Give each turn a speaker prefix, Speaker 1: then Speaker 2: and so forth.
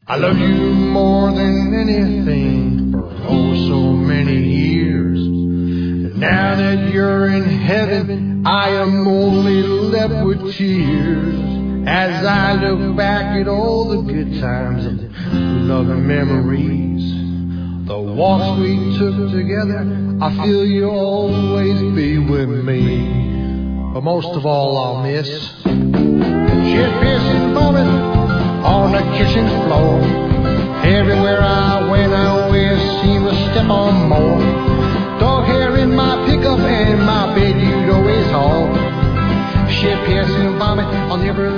Speaker 1: I love you more than anything for oh so many years. And now that you're in heaven, I am only left with tears. As I look back at all the good times and loving memories, the walks we took together, I feel you'll always be with me. But most of all I'll miss shit, piss and vomit on the kitchen floor. Everywhere I went, I always seemed to step on more. Dog hair in my pickup and my bed you'd always haul. Shit, piss and vomit on every